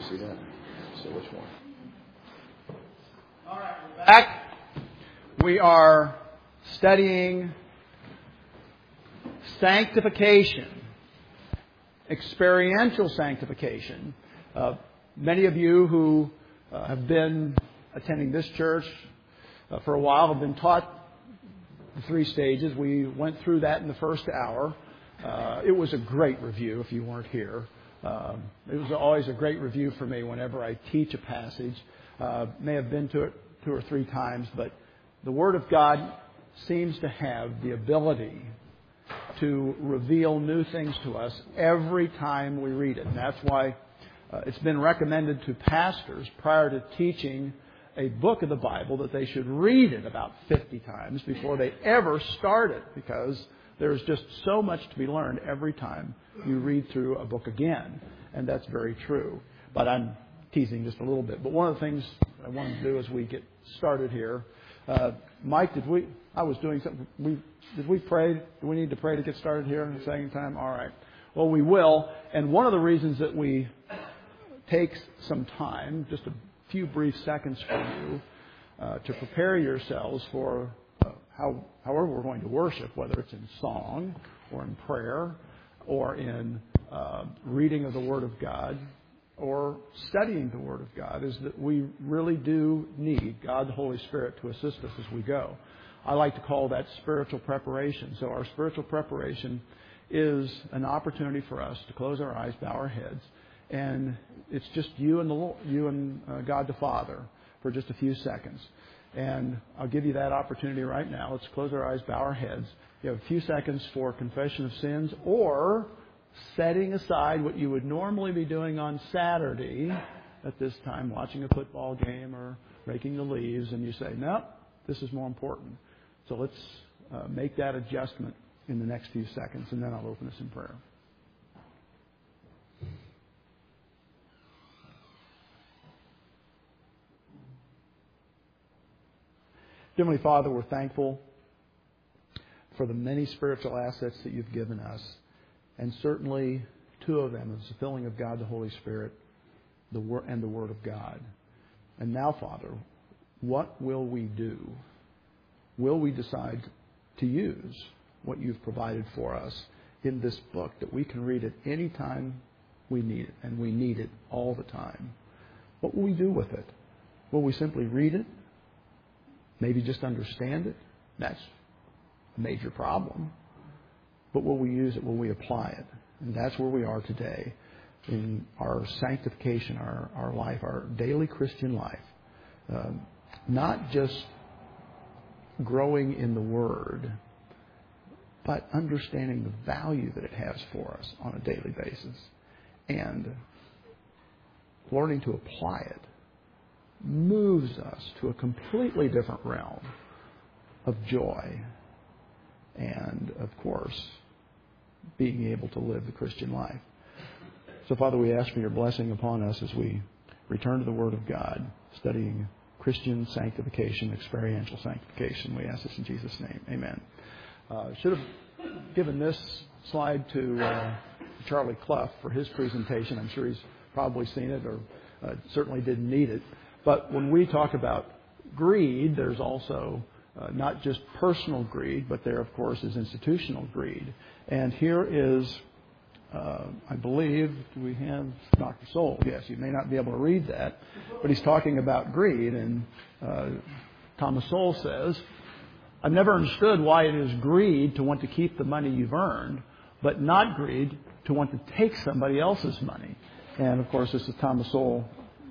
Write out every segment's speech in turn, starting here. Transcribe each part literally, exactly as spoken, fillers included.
see that? So which one? All right, we're back. We are studying sanctification, experiential sanctification. Uh, many of you who uh, have been attending this church uh, for a while have been taught the three stages. We went through that in the first hour. Uh, it was a great review if you weren't here. Um, it was always a great review for me whenever I teach a passage. Uh, may have been to it two or three times, but the Word of God seems to have the ability to reveal new things to us every time we read it. And that's why uh, it's been recommended to pastors prior to teaching a book of the Bible that they should read it about fifty times before they ever start it, because there's just so much to be learned every time you read through a book again. And that's very true. But I'm teasing just a little bit. But one of the things I wanted to do as we get started here, uh, Mike, did we, I was doing something, we, did we pray? Do we need to pray to get started here the second time? All right. Well, we will. And one of the reasons that we take some time, just a few brief seconds from you, uh, to prepare yourselves for uh, how, however we're going to worship, whether it's in song or in prayer or in uh, reading of the Word of God or studying the Word of God, is that we really do need God the Holy Spirit to assist us as we go. I like to call that spiritual preparation. So our spiritual preparation is an opportunity for us to close our eyes, bow our heads, and it's just you and the Lord, you and uh, God the Father for just a few seconds. And I'll give you that opportunity right now. Let's close our eyes, bow our heads. You have a few seconds for confession of sins or setting aside what you would normally be doing on Saturday at this time, watching a football game or raking the leaves, and you say, no, this is more important. So let's uh, make that adjustment in the next few seconds, and then I'll open us in prayer. Heavenly Father, we're thankful for the many spiritual assets that you've given us, and certainly two of them is the filling of God the Holy Spirit the word, and the Word of God. And now, Father, what will we do? Will we decide to use what you've provided for us in this book, that we can read it any time we need it, and we need it all the time? What will we do with it? Will we simply read it? Maybe just understand it? That's a major problem. But will we use it? Will we apply it? And that's where we are today in our sanctification, our, our life, our daily Christian life. Um, not just growing in the Word, but understanding the value that it has for us on a daily basis. And learning to apply it moves us to a completely different realm of joy and, of course, being able to live the Christian life. So, Father, we ask for your blessing upon us as we return to the Word of God, studying Christian sanctification, experiential sanctification. We ask this in Jesus' name. Amen. Uh, should have given this slide to uh, Charlie Clough for his presentation. I'm sure he's probably seen it, or uh, certainly didn't need it. But when we talk about greed, there's also uh, not just personal greed, but there, of course, is institutional greed. And here is, uh, I believe, do we have Doctor Soul? Yes, you may not be able to read that, but he's talking about greed. And uh, Thomas Sowell says, I've never understood why it is greed to want to keep the money you've earned, but not greed to want to take somebody else's money. And, of course, this is Thomas Sowell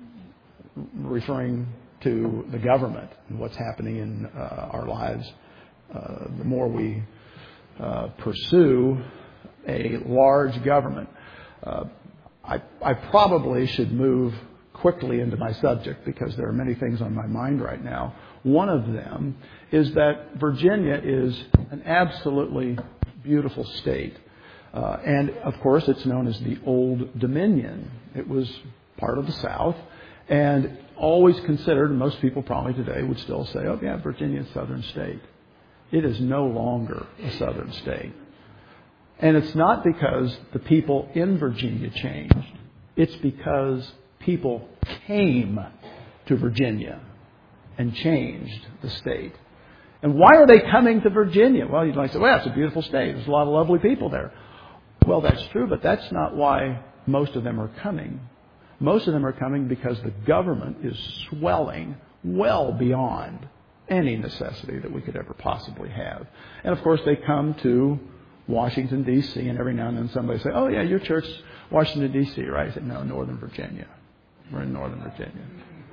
referring to the government and what's happening in uh, our lives. Uh, the more we uh, pursue a large government. Uh, I, I probably should move quickly into my subject because there are many things on my mind right now. One of them is that Virginia is an absolutely beautiful state. Uh, and, of course, it's known as the Old Dominion. It was part of the South and always considered, and most people probably today would still say, oh, yeah, Virginia is a southern state. It is no longer a southern state. And it's not because the people in Virginia changed. It's because people came to Virginia and changed the state. And why are they coming to Virginia? Well, you might say, well, it's a beautiful state. There's a lot of lovely people there. Well, that's true, but that's not why most of them are coming. Most of them are coming because the government is swelling well beyond any necessity that we could ever possibly have. And, of course, they come to Washington, D C, and every now and then somebody say, oh, yeah, your church, Washington, D C, right? I said, no, Northern Virginia. We're in Northern Virginia.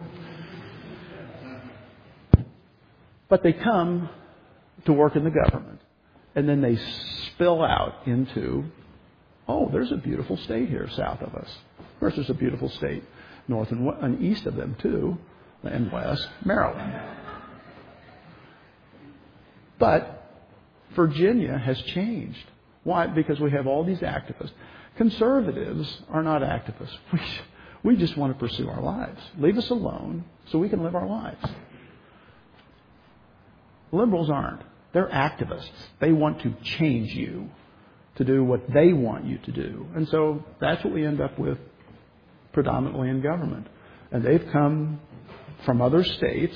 But they come to work in the government, and then they spill out into, oh, there's a beautiful state here south of us. Of course, there's a beautiful state north and, west, and east of them, too, and west, Maryland. But Virginia has changed. Why? Because we have all these activists. Conservatives are not activists. We, we just want to pursue our lives. Leave us alone so we can live our lives. Liberals aren't. They're activists. They want to change you to do what they want you to do. And so that's what we end up with predominantly in government. And they've come from other states.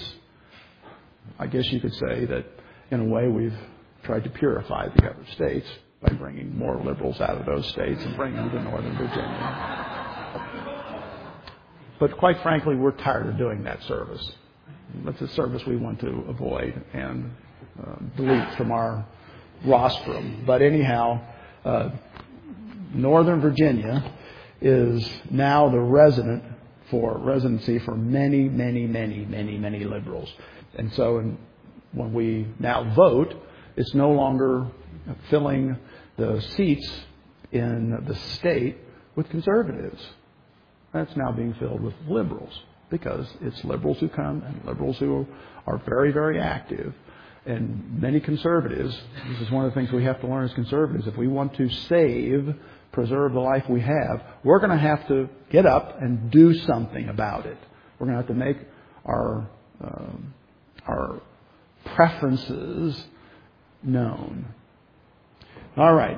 I guess you could say that in a way we've tried to purify the other states by bringing more liberals out of those states and bringing them to Northern Virginia. But quite frankly, we're tired of doing that service. That's a service we want to avoid and uh, delete from our rostrum. But anyhow, uh, Northern Virginia is now the resident for residency for many, many, many, many, many liberals. And so in, when we now vote, it's no longer filling the seats in the state with conservatives. That's now being filled with liberals because it's liberals who come and liberals who are very, very active. And many conservatives, this is one of the things we have to learn as conservatives, if we want to save, preserve the life we have, we're going to have to get up and do something about it. We're going to have to make our um, our preferences known. All right.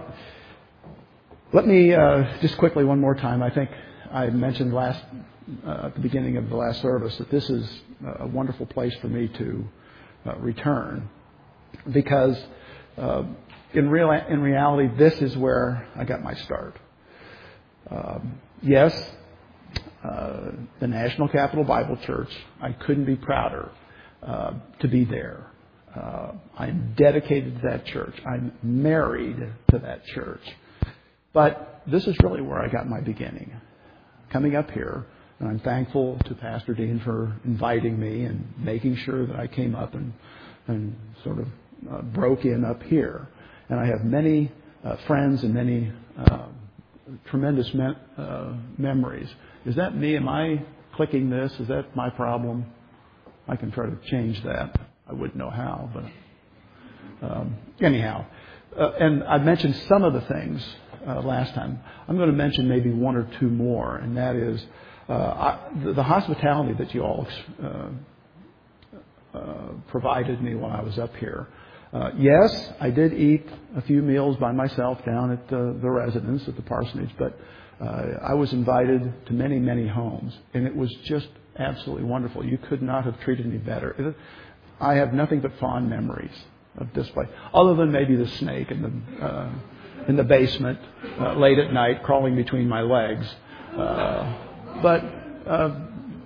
Let me uh, just quickly one more time. I think I mentioned last uh, at the beginning of the last service that this is a wonderful place for me to uh, return because uh, in real in reality this is where I got my start. Um, yes, uh, the National Capital Bible Church. I couldn't be prouder uh, to be there. Uh, I'm dedicated to that church. I'm married to that church. But this is really where I got my beginning. Coming up here, and I'm thankful to Pastor Dean for inviting me and making sure that I came up and, and sort of uh, broke in up here. And I have many uh, friends and many uh, tremendous me- uh, memories. Is that me? Am I clicking this? Is that my problem? I can try to change that. I wouldn't know how, but um, anyhow. Uh, and I mentioned some of the things uh, last time. I'm going to mention maybe one or two more, and that is uh, I, the, the hospitality that you all uh, uh, provided me while I was up here. Uh, yes, I did eat a few meals by myself down at uh, the residence at the parsonage, but uh, I was invited to many, many homes, and it was just absolutely wonderful. You could not have treated me better. It, I have nothing but fond memories of this place, other than maybe the snake in the uh, in the basement uh, late at night crawling between my legs. Uh, but uh,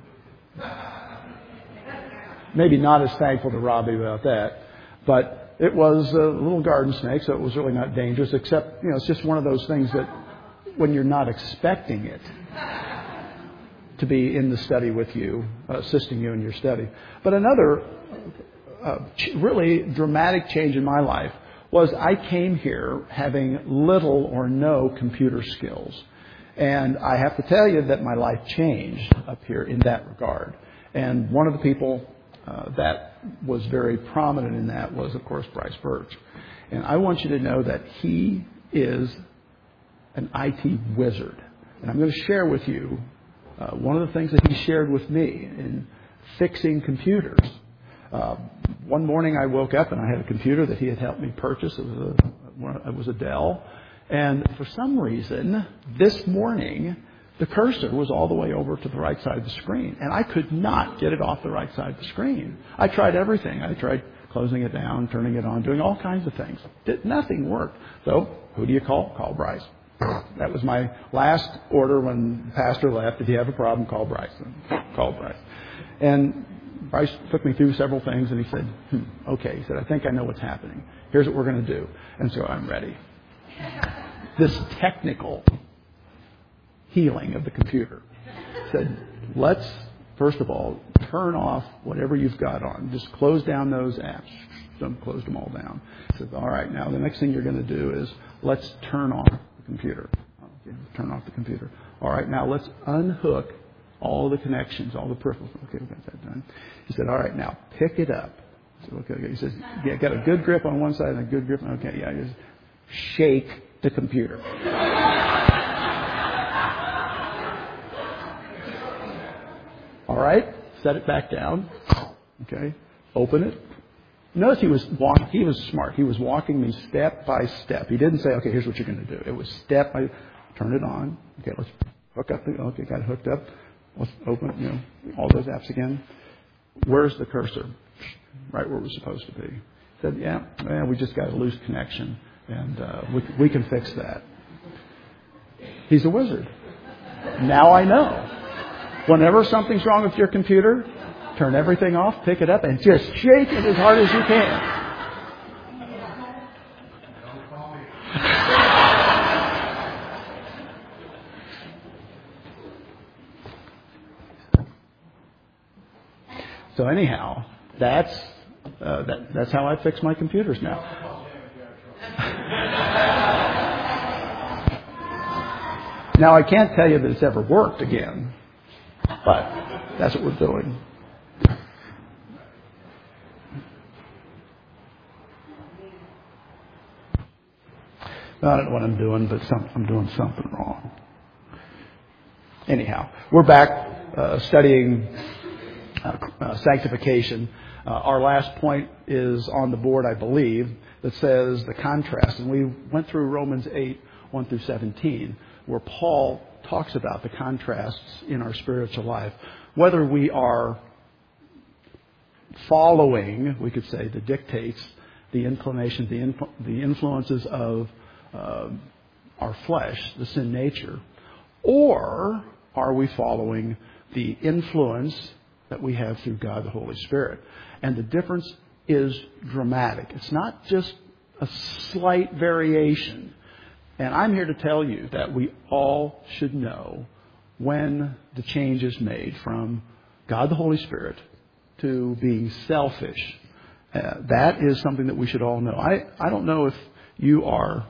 maybe not as thankful to Robbie about that. But it was a little garden snake, so it was really not dangerous, except, you know, it's just one of those things that when you're not expecting it to be in the study with you, uh, assisting you in your study. But another uh, ch- really dramatic change in my life was I came here having little or no computer skills. And I have to tell you that my life changed up here in that regard. And one of the people uh, that was very prominent in that was, of course, Bryce Birch. And I want you to know that he is an I T wizard. And I'm going to share with you Uh, one of the things that he shared with me in fixing computers. Uh, one morning I woke up and I had a computer that he had helped me purchase. It was a, it was a Dell. And for some reason, this morning, the cursor was all the way over to the right side of the screen, and I could not get it off the right side of the screen. I tried everything. I tried closing it down, turning it on, doing all kinds of things. Did, nothing worked. So who do you call? Call Bryce. That was my last order when the pastor left. If you have a problem, call Bryce. Call Bryce. And Bryce took me through several things, and he said, hmm, okay. He said, I think I know what's happening. Here's what we're going to do. And so I'm ready. This technical healing of the computer. Said, let's, first of all, turn off whatever you've got on. Just close down those apps. Don't close them all down. Said, all right, now the next thing you're going to do is let's turn off the computer. Okay, turn off the computer. All right, now let's unhook all the connections, all the peripherals. Okay, we got that done. He said, all right, now pick it up. I said, okay, okay. He says, yeah, got a good grip on one side and a good grip on, okay, yeah, just shake the computer. All right, set it back down. Okay, open it. Notice he was walk, he was smart. He was walking me step by step. He didn't say, okay, here's what you're going to do. It was step by, turn it on. Okay, let's hook up. The, okay, got it hooked up. Let's open, you know, all those apps again. Where's the cursor? Right where it was supposed to be. He said, yeah, well, we just got a loose connection, and uh, we, we can fix that. He's a wizard. Now I know. Whenever something's wrong with your computer, turn everything off, pick it up, and just shake it as hard as you can. So anyhow, that's uh, that, that's how I fix my computers now. Now I can't tell you that it's ever worked again, but that's what we're doing. I don't know what I'm doing, but some, I'm doing something wrong. Anyhow, we're back uh, studying uh, uh, sanctification. Uh, our last point is on the board, I believe, that says the contrast. And we went through Romans eight, one through seventeen, where Paul talks about the contrasts in our spiritual life. Whether we are following, we could say, the dictates, the inclinations, the, influ- the influences of uh, our flesh, the sin nature, or are we following the influence that we have through God the Holy Spirit? And the difference is dramatic. It's not just a slight variation. And I'm here to tell you that we all should know when the change is made from God the Holy Spirit to being selfish. Uh, that is something that we should all know. I, I don't know if you are,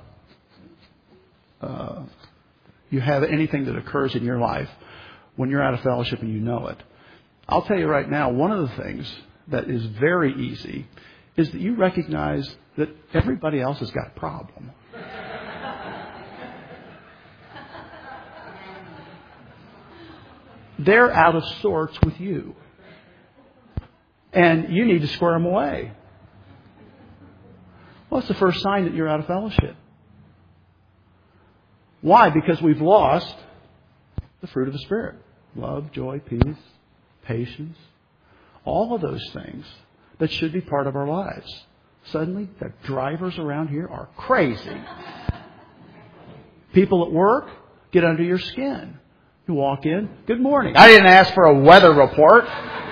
uh, you have anything that occurs in your life when you're out of fellowship and you know it. I'll tell you right now, one of the things that is very easy is that you recognize that everybody else has got a problem. They're out of sorts with you. And you need to square them away. Well, it's the first sign that you're out of fellowship. Why? Because we've lost the fruit of the Spirit. Love, joy, peace, patience. All of those things that should be part of our lives. Suddenly, the drivers around here are crazy. People at work get under your skin. You walk in, good morning. I didn't ask for a weather report.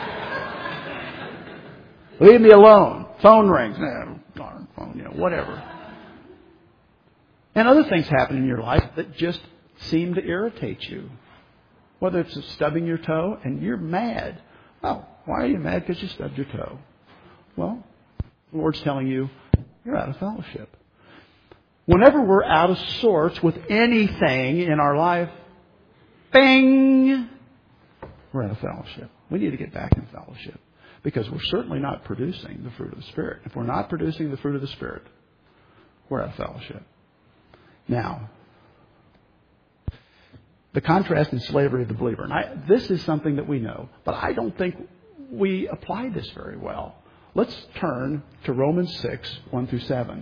Leave me alone. Phone rings. No, darn phone, you know, whatever. And other things happen in your life that just seem to irritate you. Whether it's stubbing your toe and you're mad. Oh, why are you mad? Because you stubbed your toe. Well, the Lord's telling you, you're out of fellowship. Whenever we're out of sorts with anything in our life, bang, we're out of fellowship. We need to get back in fellowship because we're certainly not producing the fruit of the Spirit. If we're not producing the fruit of the Spirit, we're out of fellowship. Now, the contrast in slavery of the believer. And I, this is something that we know, but I don't think we apply this very well. Let's turn to Romans six, one through seven.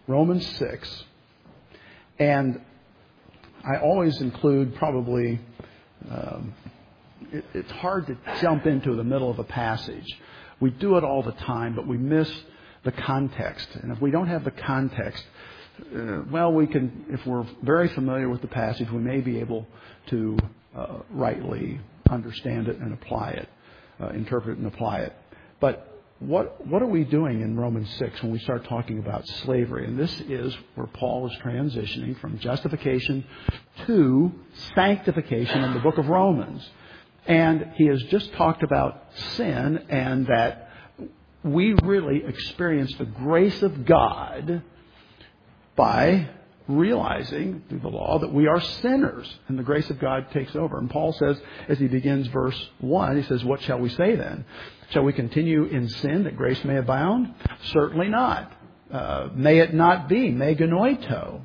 Romans six. And I always include probably, um, it, it's hard to jump into the middle of a passage. We do it all the time, but we miss the context. And if we don't have the context, uh, well, we can, if we're very familiar with the passage, we may be able to uh, rightly understand it and apply it, uh, interpret it and apply it. But what what are we doing in Romans six when we start talking about slavery? And this is where Paul is transitioning from justification to sanctification in the book of Romans. And he has just talked about sin and that we really experience the grace of God by realizing through the law that we are sinners and the grace of God takes over. And Paul says, as he begins verse one, he says, what shall we say then? Shall we continue in sin that grace may abound? Certainly not. Uh, may it not be. Me genoito.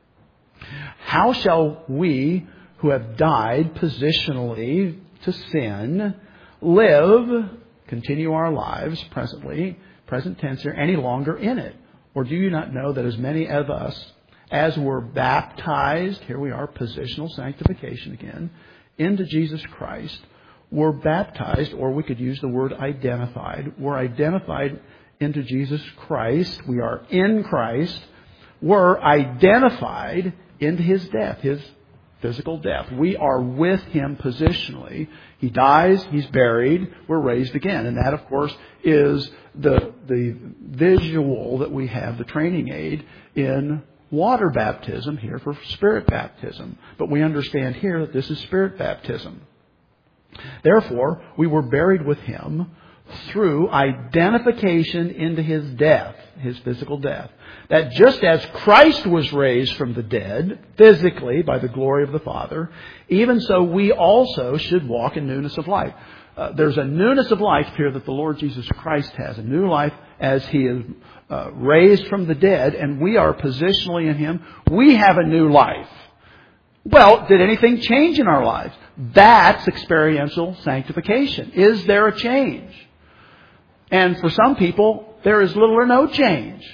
How shall we who have died positionally to sin live, continue our lives presently, present tense here, any longer in it? Or do you not know that as many of us as were baptized, here we are, positional sanctification again, into Jesus Christ, were baptized, or we could use the word identified, were identified into Jesus Christ. We are in Christ. Were identified into His death, His physical death. We are with Him positionally. He dies, He's buried, we're raised again. And that, of course, is the, the visual that we have, the training aid in water baptism here for Spirit baptism. But we understand here that this is Spirit baptism. Therefore, we were buried with Him through identification into His death, His physical death. That just as Christ was raised from the dead, physically, by the glory of the Father, even so we also should walk in newness of life. Uh, there's a newness of life here that the Lord Jesus Christ has. A new life as He is uh, raised from the dead, and we are positionally in Him. We have a new life. Well, did anything change in our lives? That's experiential sanctification. Is there a change? And for some people, there is little or no change.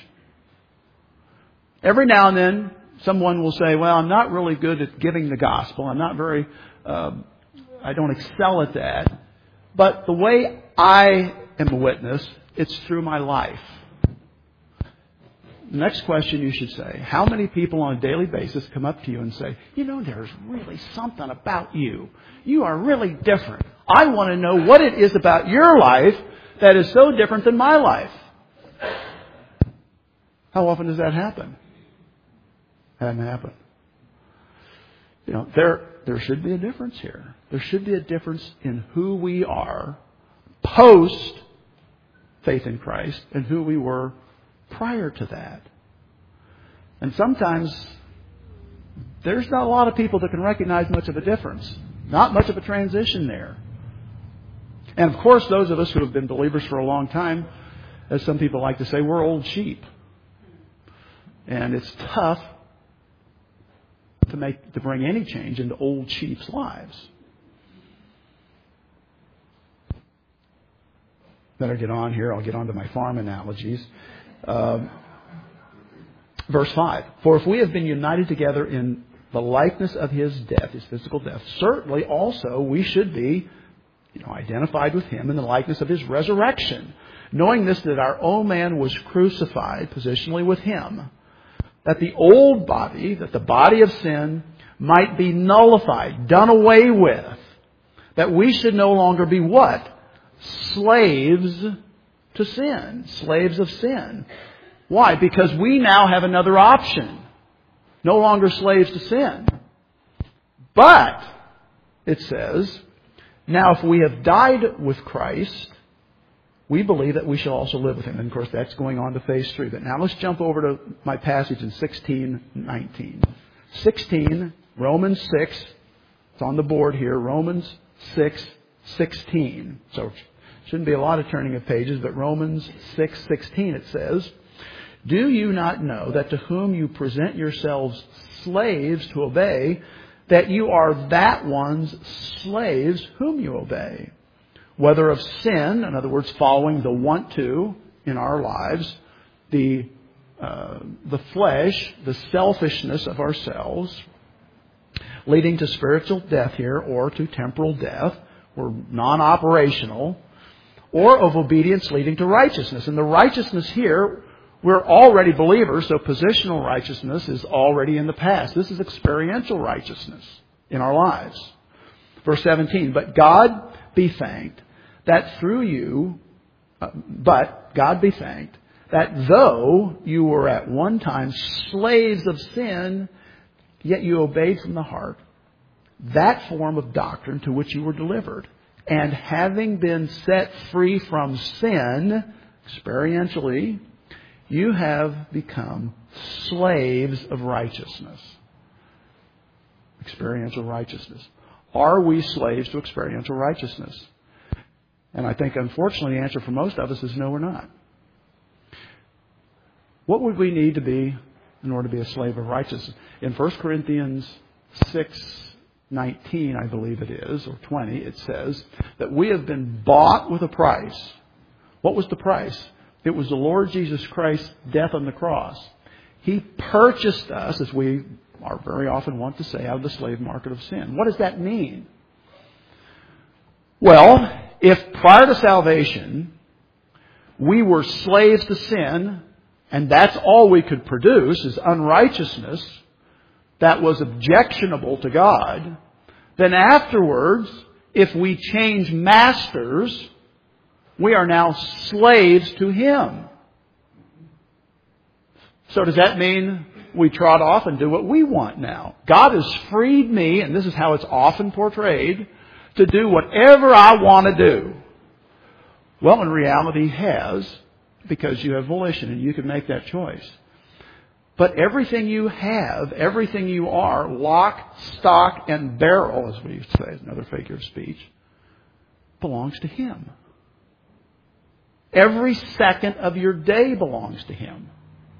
Every now and then, someone will say, well, I'm not really good at giving the gospel. I'm not very, uh, I don't excel at that. But the way I am a witness, it's through my life. The next question you should say, how many people on a daily basis come up to you and say, you know, there's really something about you. You are really different. I want to know what it is about your life that is so different than my life. How often does that happen? Hasn't happened. You know, there there should be a difference here. There should be a difference in who we are post faith in Christ and who we were prior to that. And sometimes there's not a lot of people that can recognize much of a difference. Not much of a transition there. And of course, those of us who have been believers for a long time, as some people like to say, we're old sheep. And it's tough to make to bring any change into old sheep's lives. Better get on here. I'll get on to my farm analogies. Uh, verse five. For if we have been united together in the likeness of His death, His physical death, certainly also we should be, you know, identified with Him in the likeness of His resurrection. Knowing this, that our old man was crucified positionally with Him, that the old body, that the body of sin, might be nullified, done away with. That we should no longer be what? Slaves to sin. Slaves of sin. Why? Because we now have another option. No longer slaves to sin. But, it says, now if we have died with Christ, we believe that we shall also live with Him. And of course, that's going on to phase three. But now let's jump over to my passage in sixteen nineteen. sixteen, Romans six. It's on the board here. Romans six sixteen. So, shouldn't be a lot of turning of pages, but Romans six sixteen it says, do you not know that to whom you present yourselves slaves to obey, that you are that one's slaves whom you obey? Whether of sin, in other words, following the want to in our lives, the uh, the flesh, the selfishness of ourselves, leading to spiritual death here or to temporal death, or non-operational, or of obedience leading to righteousness. And the righteousness here, we're already believers, so positional righteousness is already in the past. This is experiential righteousness in our lives. Verse seventeen, but God be thanked that through you, uh, but God be thanked that though you were at one time slaves of sin, yet you obeyed from the heart that form of doctrine to which you were delivered. And having been set free from sin, experientially, you have become slaves of righteousness. Experiential righteousness. Are we slaves to experiential righteousness? And I think, unfortunately, the answer for most of us is no, we're not. What would we need to be in order to be a slave of righteousness? In First Corinthians six nineteen, I believe it is, or twenty, it says that we have been bought with a price. What was the price? It was the Lord Jesus Christ's death on the cross. He purchased us, as we are very often want to say, out of the slave market of sin. What does that mean? Well, if prior to salvation we were slaves to sin, and that's all we could produce is unrighteousness that was objectionable to God, then afterwards, if we change masters, we are now slaves to Him. So does that mean we trot off and do what we want now? God has freed me, and this is how it's often portrayed, to do whatever I want to do. Well, in reality, He has, because you have volition and you can make that choice. But everything you have, everything you are, lock, stock, and barrel, as we say, another figure of speech, belongs to Him. Every second of your day belongs to Him.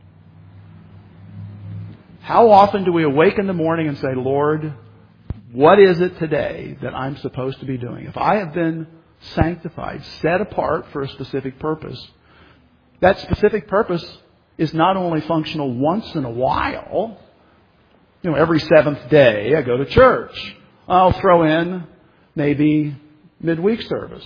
How often do we awake in the morning and say, Lord, what is it today that I'm supposed to be doing? If I have been sanctified, set apart for a specific purpose, that specific purpose is not only functional once in a while. You know, every seventh day I go to church. I'll throw in maybe midweek service.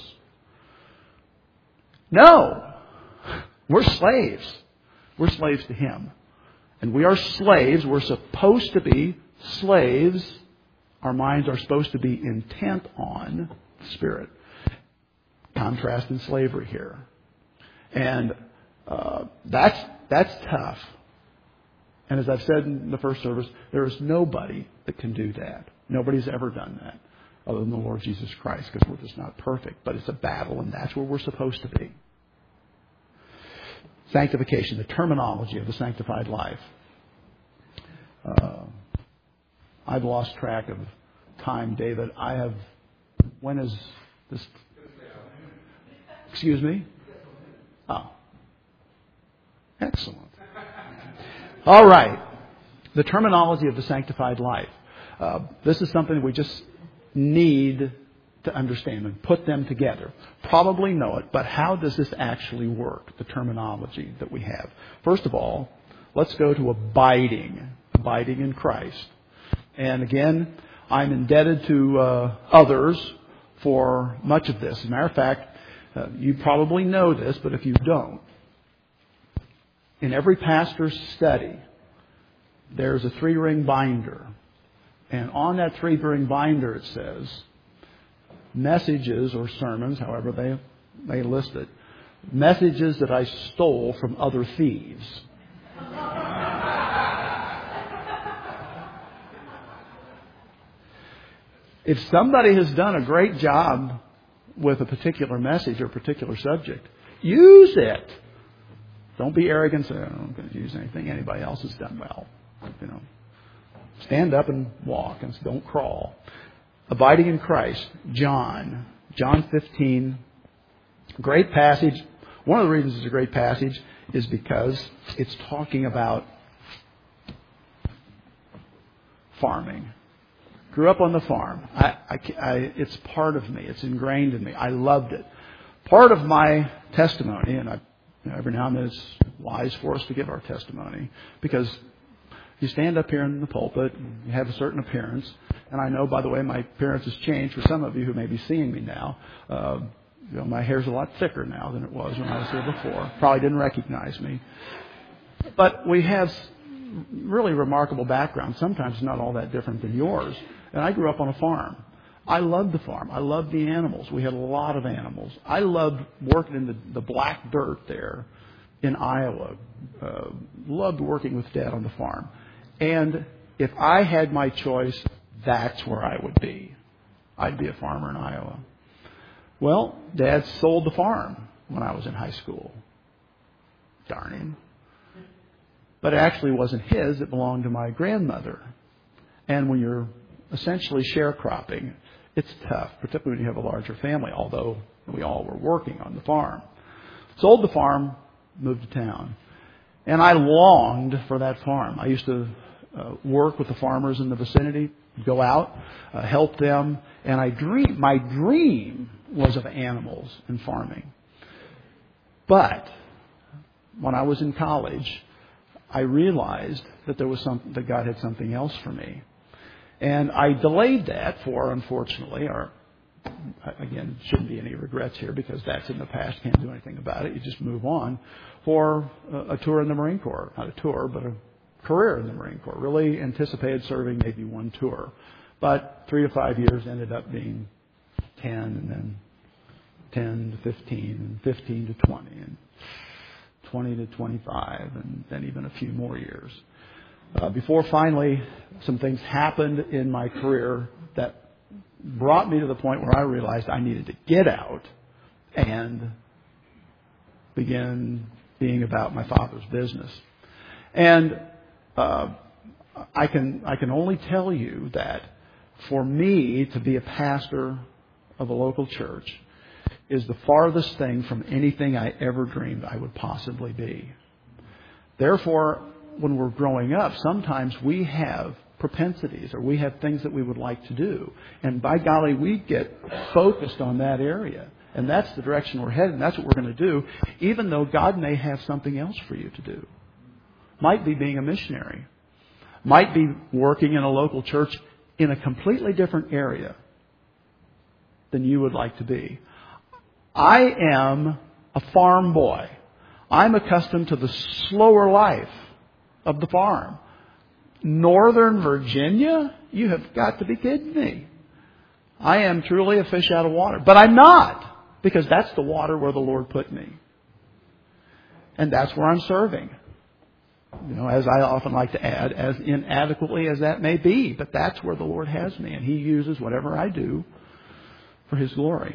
No. We're slaves. We're slaves to Him. And we are slaves. We're supposed to be slaves. Our minds are supposed to be intent on the Spirit. Contrast in slavery here. And uh, that's that's tough. And as I've said in the first service, there is nobody that can do that. Nobody's ever done that other than the Lord Jesus Christ, because we're just not perfect. But it's a battle, and that's where we're supposed to be. Sanctification, the terminology of the sanctified life. Uh, I've lost track of time, David. I have... When is this... Excuse me? Oh. Excellent. All right. The terminology of the sanctified life. Uh, this is something we just need to understand and put them together. Probably know it, but how does this actually work, the terminology that we have? First of all, let's go to abiding, abiding in Christ. And again, I'm indebted to uh, others for much of this. As a matter of fact, uh, you probably know this, but if you don't, in every pastor's study, there's a three-ring binder. And on that three-ring binder it says, messages or sermons, however they, they list it, messages that I stole from other thieves. If somebody has done a great job with a particular message or a particular subject, use it. Don't be arrogant and say, I'm not going to use anything anybody else has done well. You know, stand up and walk and don't crawl. Abiding in Christ, John, John fifteen, great passage. One of the reasons it's a great passage is because it's talking about farming. Grew up on the farm. I, I, I, it's part of me. It's ingrained in me. I loved it. Part of my testimony, and I You know, every now and then it's wise for us to give our testimony, because you stand up here in the pulpit and you have a certain appearance. And I know, by the way, my appearance has changed for some of you who may be seeing me now. Uh, you know, my hair's a lot thicker now than it was when I was here before. Probably didn't recognize me. But we have really remarkable backgrounds, sometimes not all that different than yours. And I grew up on a farm. I loved the farm. I loved the animals. We had a lot of animals. I loved working in the, the black dirt there in Iowa. Uh, loved working with Dad on the farm. And if I had my choice, that's where I would be. I'd be a farmer in Iowa. Well, Dad sold the farm when I was in high school. Darn him. But it actually wasn't his. It belonged to my grandmother. And when you're essentially sharecropping, it's tough, particularly when you have a larger family, although we all were working on the farm. Sold the farm, moved to town. And I longed for that farm. I used to uh, work with the farmers in the vicinity, go out, uh, help them. And I dream, my dream was of animals and farming. But when I was in college, I realized that there was some, that God had something else for me. And I delayed that for, unfortunately, or again, shouldn't be any regrets here because that's in the past. Can't do anything about it. You just move on for a, a tour in the Marine Corps. Not a tour, but a career in the Marine Corps. Really anticipated serving maybe one tour. But three to five years ended up being ten, and then ten to fifteen, and fifteen to twenty, and twenty to twenty-five, and then even a few more years. Uh, before finally some things happened in my career that brought me to the point where I realized I needed to get out and begin being about my Father's business. And uh, I can I can only tell you that for me to be a pastor of a local church is the farthest thing from anything I ever dreamed I would possibly be. Therefore, when we're growing up, sometimes we have propensities or we have things that we would like to do. And by golly, we get focused on that area. And that's the direction we're headed. And that's what we're going to do, even though God may have something else for you to do. Might be being a missionary. Might be working in a local church in a completely different area than you would like to be. I am a farm boy. I'm accustomed to the slower life of the farm. Northern Virginia? You have got to be kidding me. I am truly a fish out of water. But I'm not, because that's the water where the Lord put me. And that's where I'm serving. You know, as I often like to add, as inadequately as that may be, but that's where the Lord has me. And He uses whatever I do for His glory.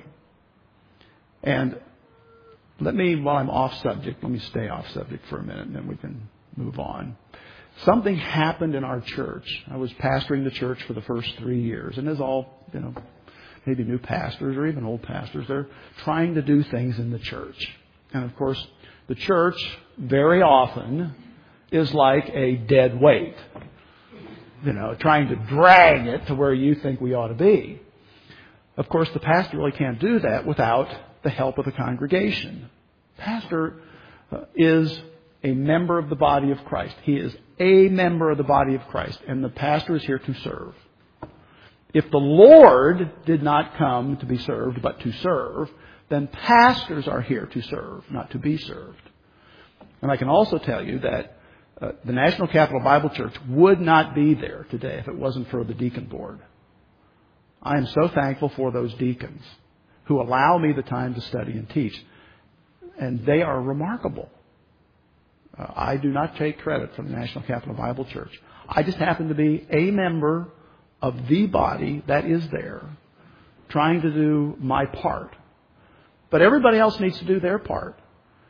And let me, while I'm off subject, let me stay off subject for a minute, and then we can move on. Something happened in our church. I was pastoring the church for the first three years. And as all, you know, maybe new pastors or even old pastors, they're trying to do things in the church. And of course, the church very often is like a dead weight. You know, trying to drag it to where you think we ought to be. Of course, the pastor really can't do that without the help of the congregation. Pastor uh, is a member of the body of Christ. He is a member of the body of Christ, and the pastor is here to serve. If the Lord did not come to be served, but to serve, then pastors are here to serve, not to be served. And I can also tell you that uh, the National Capital Bible Church would not be there today if it wasn't for the deacon board. I am so thankful for those deacons who allow me the time to study and teach. And they are remarkable. Uh, I do not take credit from the National Capital Bible Church. I just happen to be a member of the body that is there, trying to do my part. But everybody else needs to do their part.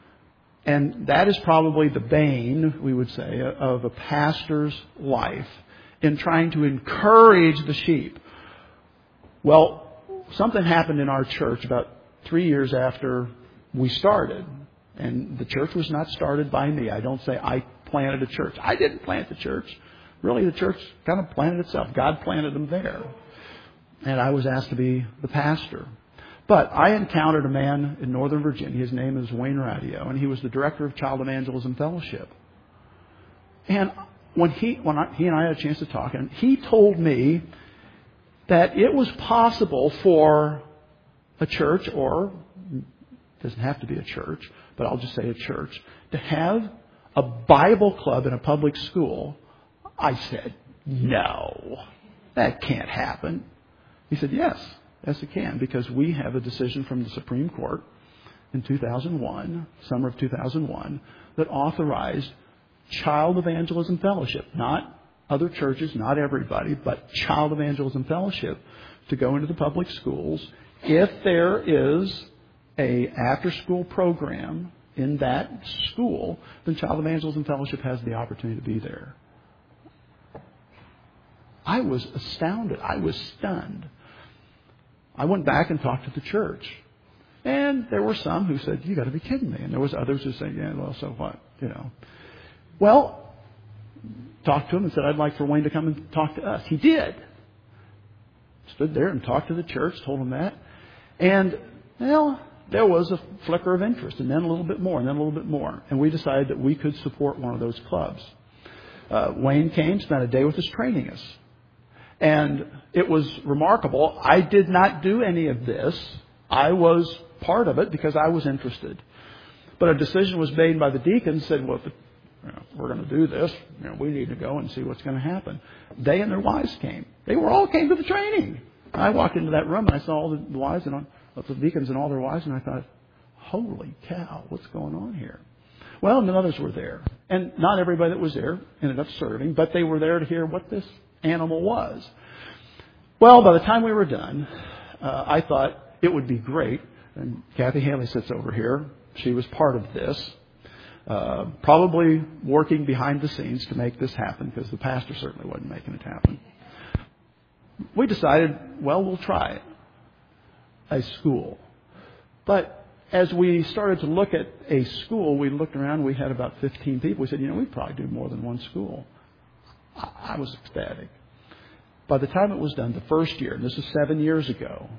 And that is probably the bane, we would say, of a pastor's life in trying to encourage the sheep. Well, something happened in our church about three years after we started. And the church was not started by me. I don't say I planted a church. I didn't plant the church. Really, the church kind of planted itself. God planted them there. And I was asked to be the pastor. But I encountered a man in Northern Virginia. His name is Wayne Radio, and he was the director of Child Evangelism Fellowship. And when he, when I, he and I had a chance to talk, and he told me that it was possible for a church, or it doesn't have to be a church, but I'll just say a church, to have a Bible club in a public school. I said, no, that can't happen. He said, yes, yes it can, because we have a decision from the Supreme Court in two thousand one, summer of two thousand one, that authorized Child Evangelism Fellowship, not other churches, not everybody, but Child Evangelism Fellowship to go into the public schools if there is a after-school program in that school. Then Child Evangelism Fellowship has the opportunity to be there. I was astounded. I was stunned. I went back and talked to the church. And there were some who said, you got to be kidding me. And there was others who said, yeah, well, so what? You know. Well, talked to him and said, I'd like for Wayne to come and talk to us. He did. Stood there and talked to the church, told them that. And, well, there was a flicker of interest, and then a little bit more, and then a little bit more. And we decided that we could support one of those clubs. Uh, Wayne came, spent a day with us training us. And it was remarkable. I did not do any of this. I was part of it because I was interested. But a decision was made by the deacons, said, well, if, you know, if we're going to do this, you know, we need to go and see what's going to happen. They and their wives came. They were all came to the training. I walked into that room and I saw all the wives and all, the deacons and all their wives, and I thought, holy cow, what's going on here? Well, and then others were there. And not everybody that was there ended up serving, but they were there to hear what this animal was. Well, by the time we were done, uh, I thought it would be great. And Kathy Haley sits over here. She was part of this, uh, probably working behind the scenes to make this happen, because the pastor certainly wasn't making it happen. We decided, well, we'll try it. A school. But as we started to look at a school, we looked around, we had about fifteen people. We said, you know, we'd probably do more than one school. I was ecstatic. By the time it was done, the first year, and this is seven years ago,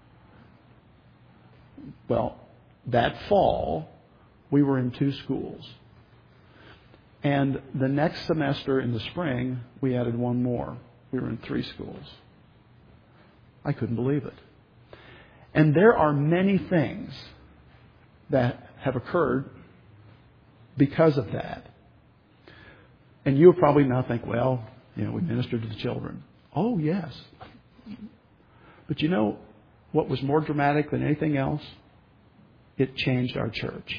well, that fall, we were in two schools. And the next semester in the spring, we added one more. We were in three schools. I couldn't believe it. And there are many things that have occurred because of that. And you'll probably now think, well, you know, we ministered to the children. Oh, yes. But you know what was more dramatic than anything else? It changed our church.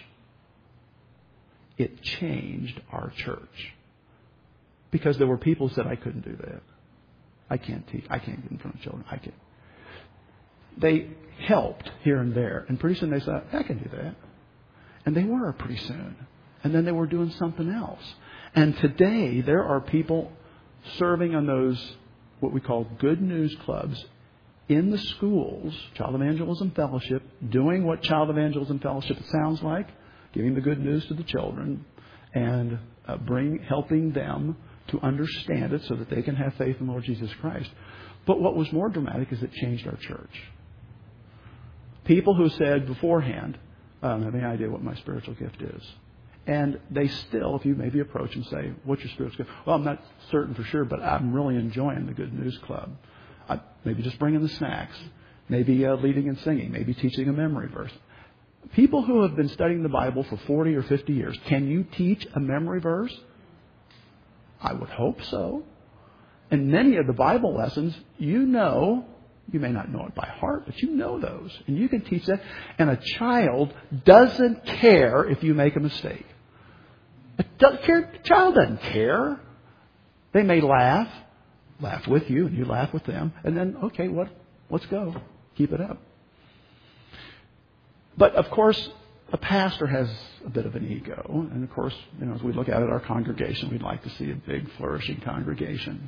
It changed our church. Because there were people who said, I couldn't do that. I can't teach. I can't get in front of children. I can't. They helped here and there. And pretty soon they said, I can do that. And they were pretty soon. And then they were doing something else. And today there are people serving on those, what we call good news clubs, in the schools, Child Evangelism Fellowship, doing what Child Evangelism Fellowship sounds like, giving the good news to the children, and uh, bring helping them to understand it so that they can have faith in Lord Jesus Christ. But what was more dramatic is it changed our church. People who said beforehand, I don't have any idea what my spiritual gift is. And they still, if you maybe approach and say, what's your spiritual gift? Well, I'm not certain for sure, but I'm really enjoying the Good News Club. I, maybe just bringing the snacks. Maybe uh, leading and singing. Maybe teaching a memory verse. People who have been studying the Bible for forty or fifty years, can you teach a memory verse? I would hope so. And many of the Bible lessons, you know, you may not know it by heart, but you know those. And you can teach that. And a child doesn't care if you make a mistake. A child doesn't care. They may laugh, laugh with you, and you laugh with them. And then, okay, what? Let's go. Keep it up. But, of course, a pastor has a bit of an ego. And, of course, you know, as we look out at our congregation, we'd like to see a big, flourishing congregation.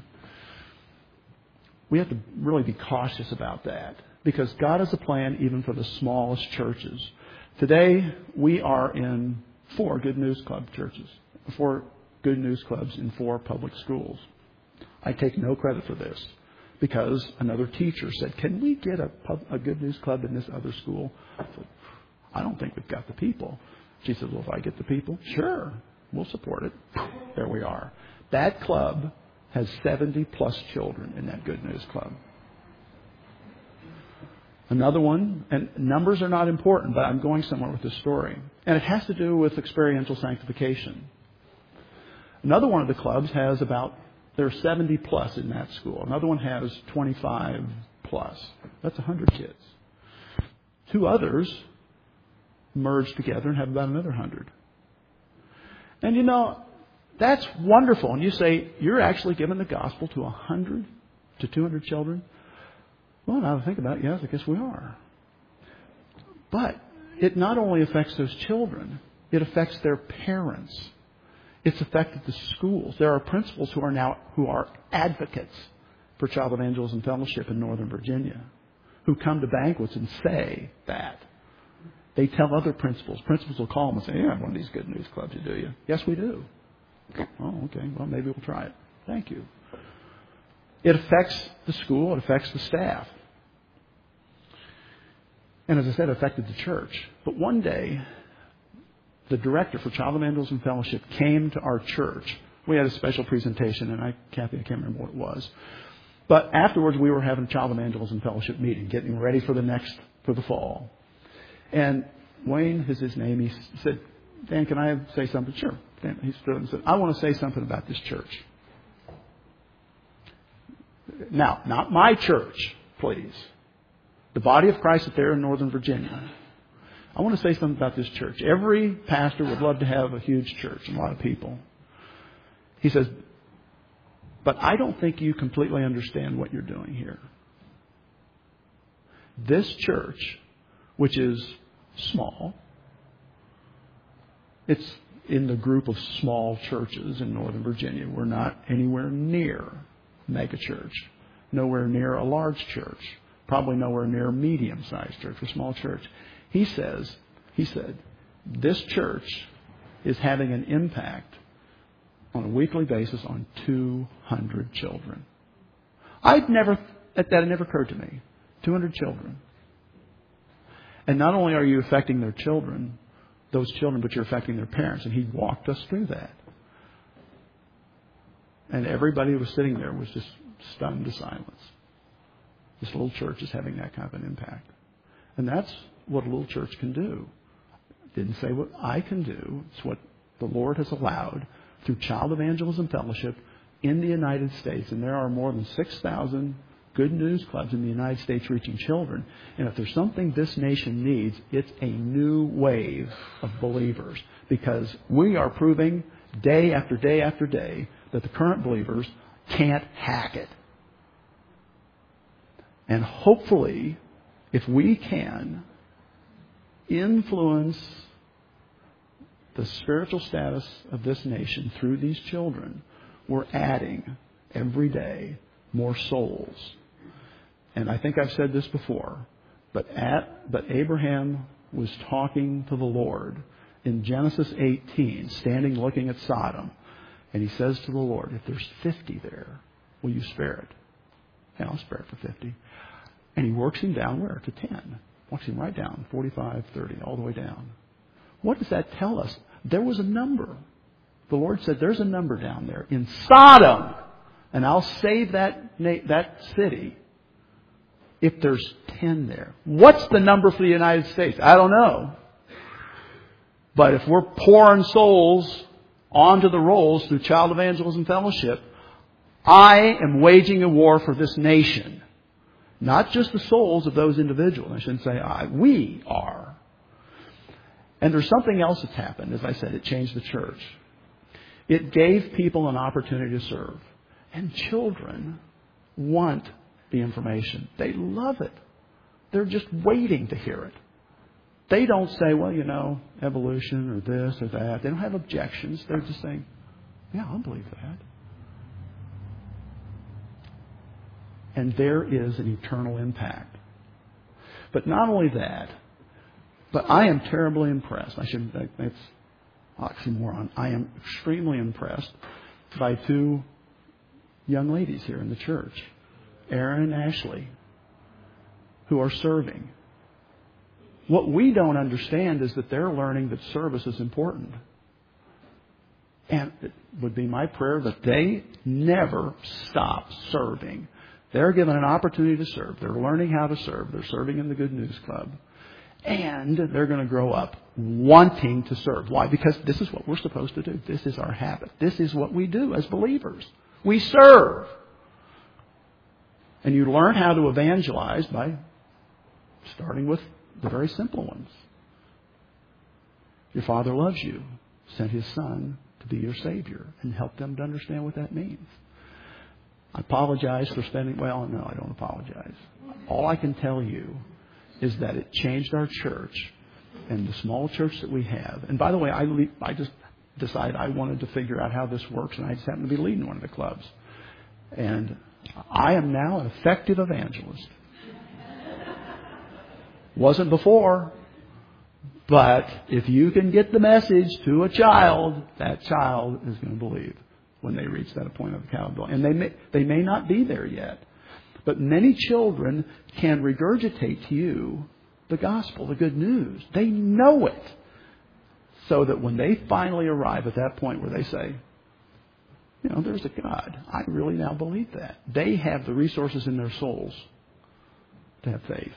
We have to really be cautious about that, because God has a plan even for the smallest churches. Today, we are in four Good News Club churches, four Good News Clubs in four public schools. I take no credit for this. because another teacher said, can we get a, pub, a Good News Club in this other school? I said, I don't think we've got the people. She said, well, if I get the people, sure, we'll support it. There we are. That club has seventy plus children in that Good News Club. Another one, and numbers are not important, but I'm going somewhere with this story. And it has to do with experiential sanctification. Another one of the clubs has about, there are seventy plus in that school. Another one has twenty-five plus. That's one hundred kids. Two others merge together and have about another one hundred. And you know, that's wonderful. And you say, you're actually giving the gospel to one hundred to two hundred children? Well, now to think about it, yes, I guess we are. But it not only affects those children, it affects their parents. It's affected the schools. There are principals who are now who are advocates for Child Evangelism Fellowship in Northern Virginia, who come to banquets and say that. They tell other principals. Principals will call them and say, "You have one of these Good News Clubs, do you?" Yes, we do. Oh, okay. Well, maybe we'll try it. Thank you. It affects the school. It affects the staff. And as I said, it affected the church. But one day, the director for Child Evangelism Fellowship came to our church. We had a special presentation, and I, Kathy, I can't remember what it was. But afterwards, we were having a Child Evangelism Fellowship meeting, getting ready for the next, for the fall. And Wayne is his name. He said, "Dan, can I say something?" Sure. Dan, he stood and said, "I want to say something about this church." Now, not my church, please. The body of Christ there in Northern Virginia. I want to say something about this church. Every pastor would love to have a huge church, a lot of people. He says, "But I don't think you completely understand what you're doing here. This church, which is small, it's in the group of small churches in Northern Virginia. We're not anywhere near mega church, nowhere near a large church, probably nowhere near a medium-sized church, a small church." He says, he said, "This church is having an impact on a weekly basis on two hundred children." I'd never, that had never occurred to me. two hundred children. And not only are you affecting their children, those children, but you're affecting their parents. And he walked us through that. And everybody who was sitting there was just stunned to silence. This little church is having that kind of an impact. And that's what a little church can do. Didn't say what I can do. It's what the Lord has allowed through Child Evangelism Fellowship in the United States. And there are more than six thousand Good News Clubs in the United States reaching children. And if there's something this nation needs, it's a new wave of believers. Because we are proving day after day after day that the current believers can't hack it. And hopefully, if we can influence the spiritual status of this nation through these children, we're adding every day more souls. And I think I've said this before, but at, but Abraham was talking to the Lord in Genesis eighteen, standing looking at Sodom. And he says to the Lord, "If there's fifty there, will you spare it?" "Yeah, I'll spare it for fifty. And he works him down where? To ten. Works him right down, forty-five, thirty, all the way down. What does that tell us? There was a number. The Lord said, "There's a number down there in Sodom, and I'll save that that city if there's ten there." What's the number for the United States? I don't know. But if we're pouring souls onto the rolls through Child Evangelism Fellowship, I am waging a war for this nation. Not just the souls of those individuals. I shouldn't say I. We are. And there's something else that's happened. As I said, it changed the church. It gave people an opportunity to serve. And children want the information. They love it. They're just waiting to hear it. They don't say, "Well, you know, evolution or this or that." They don't have objections. They're just saying, "Yeah, I'll believe that." And there is an eternal impact. But not only that, but I am terribly impressed. I should, that's oxymoron. I am extremely impressed by two young ladies here in the church. Aaron and Ashley, who are serving. What we don't understand is that they're learning that service is important. And it would be my prayer that they never stop serving. They're given an opportunity to serve. They're learning how to serve. They're serving in the Good News Club. And they're going to grow up wanting to serve. Why? Because this is what we're supposed to do. This is our habit. This is what we do as believers. We serve. And you learn how to evangelize by starting with the very simple ones. Your Father loves you, sent His Son to be your Savior, and help them to understand what that means. I apologize for spending, well, no, I don't apologize. All I can tell you is that it changed our church and the small church that we have. And by the way, I, le- I just decided I wanted to figure out how this works, and I just happened to be leading one of the clubs. And I am now an effective evangelist. Wasn't before. But if you can get the message to a child, that child is going to believe when they reach that point of accountability. And they may, they may not be there yet. But many children can regurgitate to you the gospel, the good news. They know it. So that when they finally arrive at that point where they say, you know, there's a God. I really now believe that. They have the resources in their souls to have faith.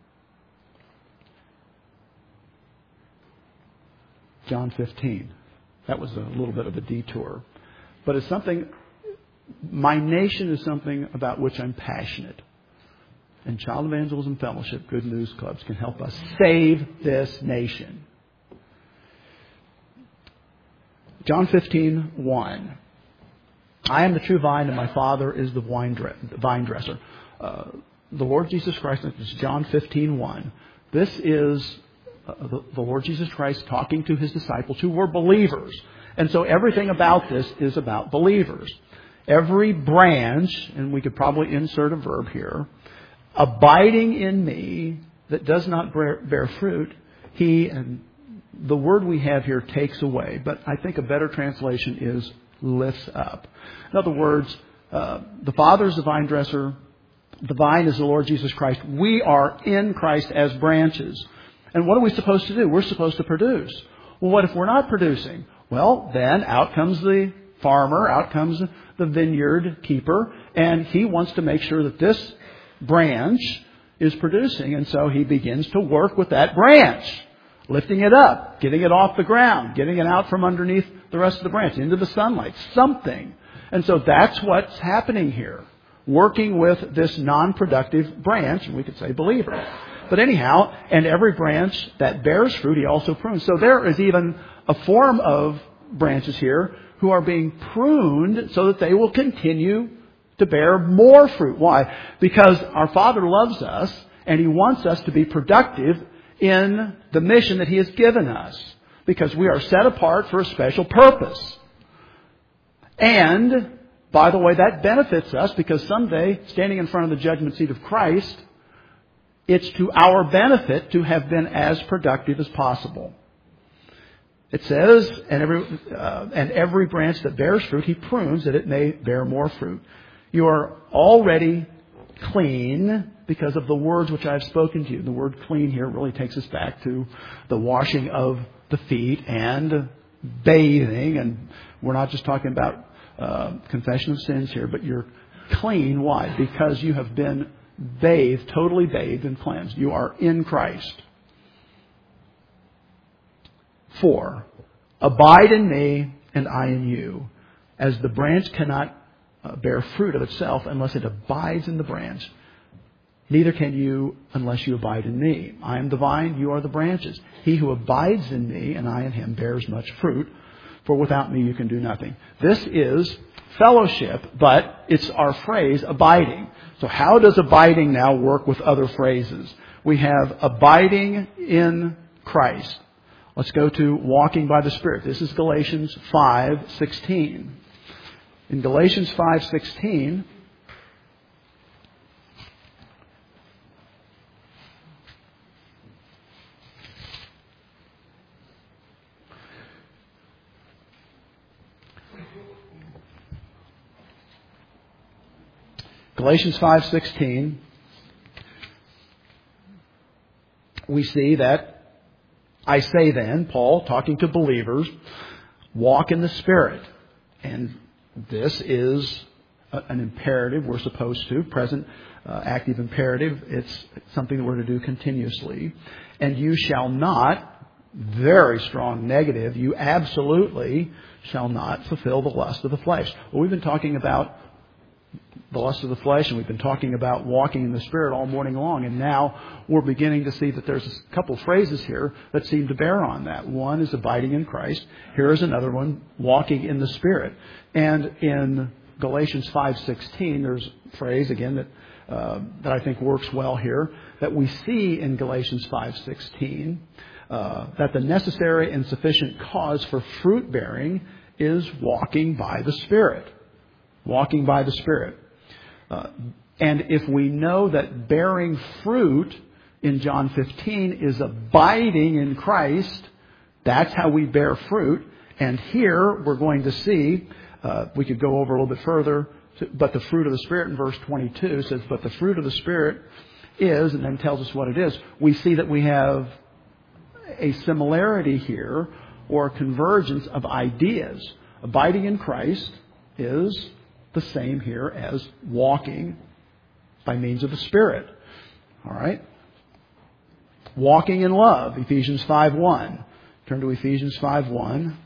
John fifteen. That was a little bit of a detour. But it's something, my nation is something about which I'm passionate. And Child Evangelism Fellowship, Good News Clubs, can help us save this nation. John fifteen, one. I am the true vine, and my Father is the vine dresser. Uh, the Lord Jesus Christ, this is John fifteen, one. This is uh, the, the Lord Jesus Christ talking to His disciples who were believers. And so everything about this is about believers. Every branch, and we could probably insert a verb here, abiding in me that does not bear, bear fruit, He, and the word we have here, takes away. But I think a better translation is lifts up. In other words, uh, the Father is the vine dresser. The vine is the Lord Jesus Christ. We are in Christ as branches. And what are we supposed to do? We're supposed to produce. Well, what if we're not producing? Well, then out comes the farmer, out comes the vineyard keeper, and he wants to make sure that this branch is producing. And so he begins to work with that branch, lifting it up, getting it off the ground, getting it out from underneath the rest of the branch, into the sunlight, something. And so that's what's happening here. Working with this non-productive branch, and we could say believer. But anyhow, and every branch that bears fruit, He also prunes. So there is even a form of branches here who are being pruned so that they will continue to bear more fruit. Why? Because our Father loves us, and He wants us to be productive in the mission that He has given us. Because we are set apart for a special purpose. And, by the way, that benefits us because someday, standing in front of the judgment seat of Christ, it's to our benefit to have been as productive as possible. It says, and every, uh, and every branch that bears fruit, He prunes that it may bear more fruit. You are already clean because of the words which I have spoken to you. The word clean here really takes us back to the washing of the feet and bathing. And we're not just talking about uh, confession of sins here, but you're clean. Why? Because you have been bathed, totally bathed and cleansed. You are in Christ. Four, abide in me and I in you. As the branch cannot uh, bear fruit of itself unless it abides in the branch, neither can you unless you abide in me. I am the vine, you are the branches. He who abides in me and I in him bears much fruit, for without me you can do nothing. This is fellowship, but it's our phrase, abiding. So how does abiding now work with other phrases? We have abiding in Christ. Let's go to walking by the Spirit. This is Galatians five sixteen. In Galatians five sixteen, Galatians five sixteen, we see that, I say then, Paul talking to believers, walk in the Spirit. And this is a, an imperative we're supposed to, present uh, active imperative. It's something that we're to do continuously. And you shall not, very strong negative, you absolutely shall not fulfill the lust of the flesh. Well, we've been talking about the lust of the flesh, and we've been talking about walking in the Spirit all morning long, and now we're beginning to see that there's a couple phrases here that seem to bear on that. One is abiding in Christ. Here is another one, walking in the Spirit. And in Galatians five sixteen, there's a phrase, again, that uh, that I think works well here, that we see in Galatians five sixteen, uh, that the necessary and sufficient cause for fruit bearing is walking by the Spirit. Walking by the Spirit. Uh, and if we know that bearing fruit in John fifteen is abiding in Christ, that's how we bear fruit. And here we're going to see, uh, we could go over a little bit further, to, but the fruit of the Spirit in verse twenty-two says, but the fruit of the Spirit is, and then tells us what it is. We see that we have a similarity here, or a convergence of ideas. Abiding in Christ is the same here as walking by means of the Spirit. All right? Walking in love, Ephesians five one. Turn to Ephesians five one.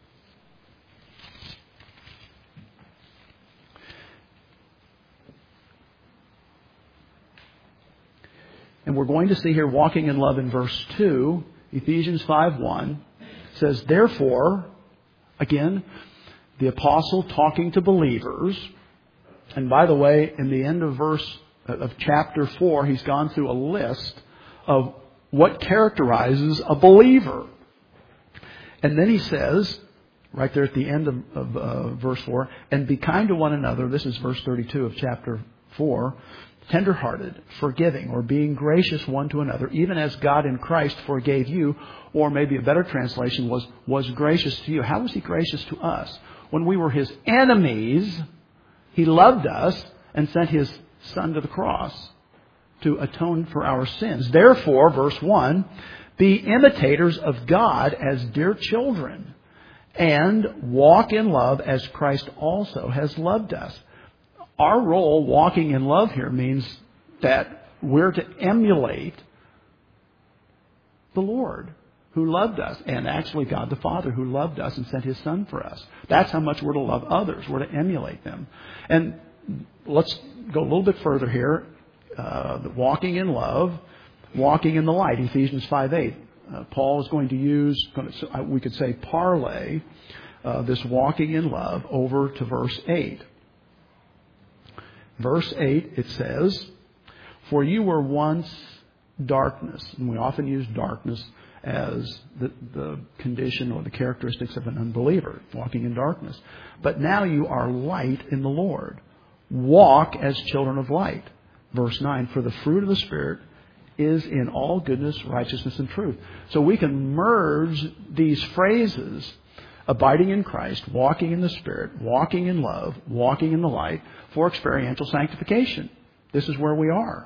And we're going to see here walking in love in verse two. Ephesians five one says, therefore, again, the apostle talking to believers. And by the way, in the end of verse of chapter four, he's gone through a list of what characterizes a believer. And then he says, right there at the end of, of uh, verse four, and be kind to one another. This is verse thirty-two of chapter four. Tender-hearted, forgiving, or being gracious one to another, even as God in Christ forgave you. Or maybe a better translation was, was gracious to you. How was he gracious to us? When we were his enemies, he loved us and sent his Son to the cross to atone for our sins. Therefore, verse one, be imitators of God as dear children, and walk in love as Christ also has loved us. Our role, walking in love here, means that we're to emulate the Lord who loved us, and actually God the Father who loved us and sent his Son for us. That's how much we're to love others. We're to emulate them. And let's go a little bit further here. Uh, walking in love, walking in the light, Ephesians five eight. Uh, Paul is going to use, we could say, parlay uh, this walking in love over to verse eight. Verse eight, it says, for you were once darkness. And we often use darkness as the, the condition or the characteristics of an unbeliever, walking in darkness. But now you are light in the Lord. Walk as children of light. Verse nine, for the fruit of the Spirit is in all goodness, righteousness, and truth. So we can merge these phrases, abiding in Christ, walking in the Spirit, walking in love, walking in the light, for experiential sanctification. This is where we are.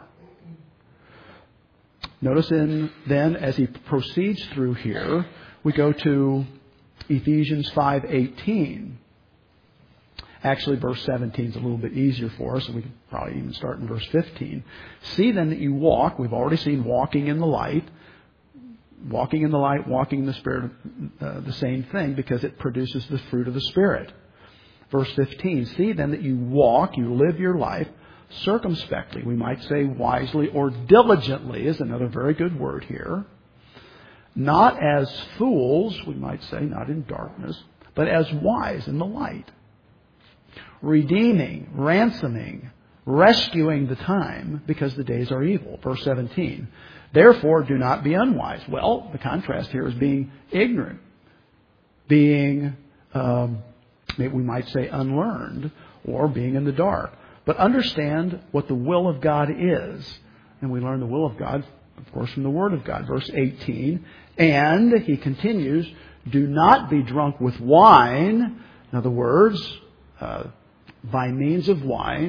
Notice in, then, as he proceeds through here, we go to Ephesians five eighteen. Actually, verse seventeen is a little bit easier for us, and we can probably even start in verse fifteen. See then that you walk. We've already seen walking in the light. Walking in the light, walking in the Spirit, uh, the same thing, because it produces the fruit of the Spirit. Verse fifteen, see then that you walk, you live your life circumspectly. We might say wisely or diligently is another very good word here. Not as fools, we might say, not in darkness, but as wise in the light. Redeeming, ransoming, rescuing the time, because the days are evil. Verse seventeen. Therefore, do not be unwise. Well, the contrast here is being ignorant, being, um, maybe we might say, unlearned, or being in the dark. But understand what the will of God is. And we learn the will of God, of course, from the Word of God. Verse eighteen. And, he continues, do not be drunk with wine. In other words, uh, by means of wine,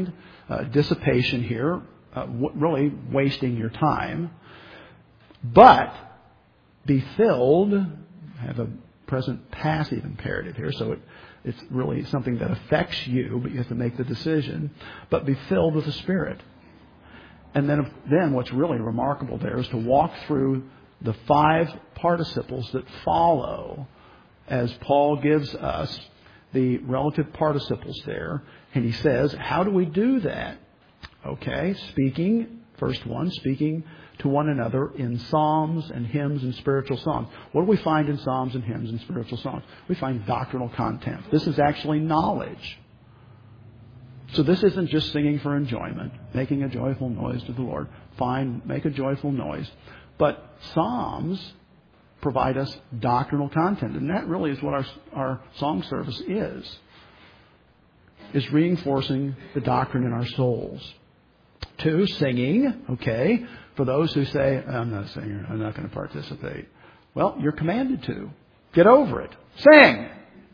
uh, dissipation here, uh, w- really wasting your time. But be filled, have a present passive imperative here, so it, it's really something that affects you, but you have to make the decision. But be filled with the Spirit. And then, then what's really remarkable there is to walk through the five participles that follow as Paul gives us the relative participles there. And he says, how do we do that? Okay, speaking, first one, speaking to one another in psalms and hymns and spiritual songs. What do we find in psalms and hymns and spiritual songs? We find doctrinal content. This is actually knowledge. So this isn't just singing for enjoyment, making a joyful noise to the Lord. Fine, make a joyful noise. But psalms provide us doctrinal content. And that really is what our, our song service is. Is reinforcing the doctrine in our souls. Two, singing. Okay. For those who say, I'm not a singer, I'm not going to participate. Well, you're commanded to. Get over it. Sing!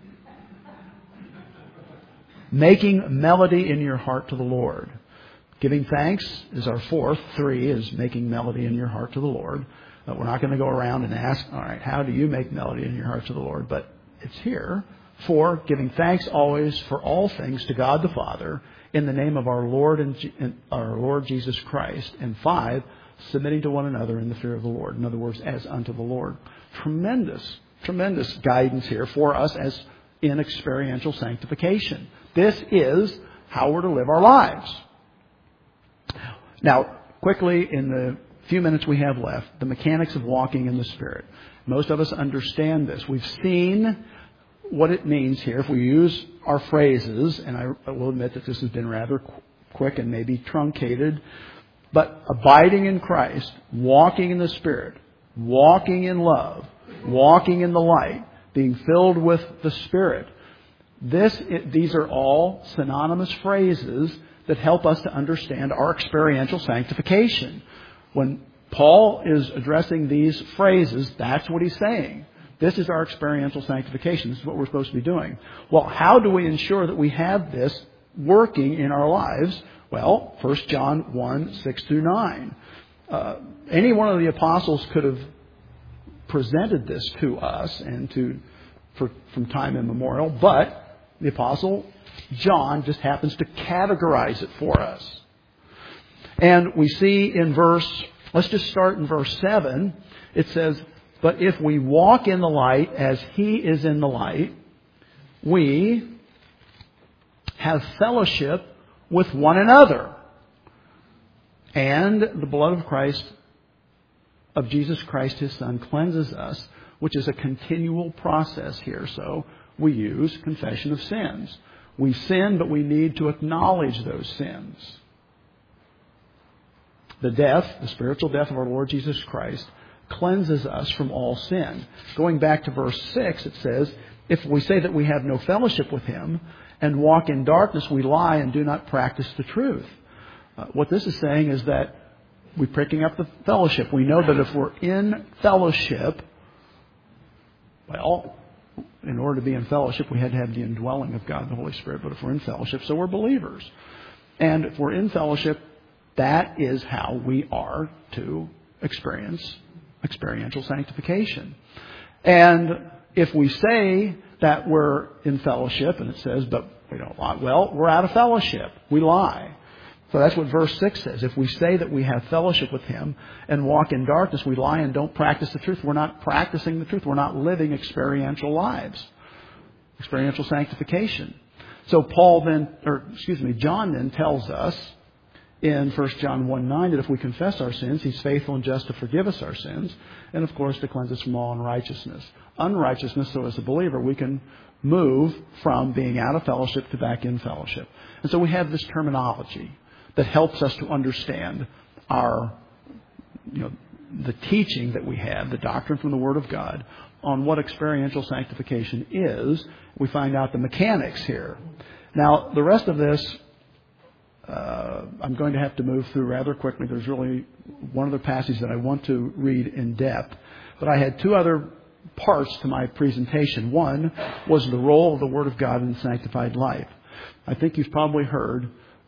Making melody in your heart to the Lord. Giving thanks is our fourth. Three is making melody in your heart to the Lord. Uh, we're not going to go around and ask, all right, how do you make melody in your heart to the Lord? But it's here. Four, giving thanks always for all things to God the Father in the name of our Lord and G- our Lord Jesus Christ. And five, submitting to one another in the fear of the Lord. In other words, as unto the Lord. Tremendous, tremendous guidance here for us as in experiential sanctification. This is how we're to live our lives. Now, quickly, in the few minutes we have left, the mechanics of walking in the Spirit. Most of us understand this. We've seen what it means here. If we use our phrases, and I will admit that this has been rather qu- quick and maybe truncated, but abiding in Christ, walking in the Spirit, walking in love, walking in the light, being filled with the Spirit. This, it, these are all synonymous phrases that help us to understand our experiential sanctification. When Paul is addressing these phrases, that's what he's saying. This is our experiential sanctification. This is what we're supposed to be doing. Well, how do we ensure that we have this working in our lives? Well, First John one, six through nine. Uh, any one of the apostles could have presented this to us and to for, from time immemorial, but the apostle John just happens to categorize it for us. And we see in verse, let's just start in verse seven. It says, but if we walk in the light as He is in the light, we have fellowship with one another. And the blood of Christ, of Jesus Christ, His Son, cleanses us, which is a continual process here. So we use confession of sins. We sin, but we need to acknowledge those sins. The death, the spiritual death of our Lord Jesus Christ, cleanses us from all sin. Going back to verse six, it says, if we say that we have no fellowship with Him and walk in darkness, we lie and do not practice the truth. Uh, what this is saying is that we're picking up the fellowship. We know that if we're in fellowship, well, in order to be in fellowship, we had to have the indwelling of God, the Holy Spirit. But if we're in fellowship, so we're believers. And if we're in fellowship, that is how we are to experience experiential sanctification. And if we say that we're in fellowship, and it says, but we don't lie, well, we're out of fellowship. We lie. So that's what verse six says. If we say that we have fellowship with Him and walk in darkness, we lie and don't practice the truth. We're not practicing the truth. We're not living experiential lives. Experiential sanctification. So Paul then, or excuse me, John then tells us in First John one nine that if we confess our sins, He's faithful and just to forgive us our sins, and of course to cleanse us from all unrighteousness. Unrighteousness, so as a believer, we can move from being out of fellowship to back in fellowship. And so we have this terminology that helps us to understand our, you know, the teaching that we have, the doctrine from the Word of God, on what experiential sanctification is. We find out the mechanics here. Now, the rest of this, uh, I'm going to have to move through rather quickly. There's really one other passage that I want to read in depth. But I had two other parts to my presentation. One was the role of the Word of God in the sanctified life. I think you've probably heard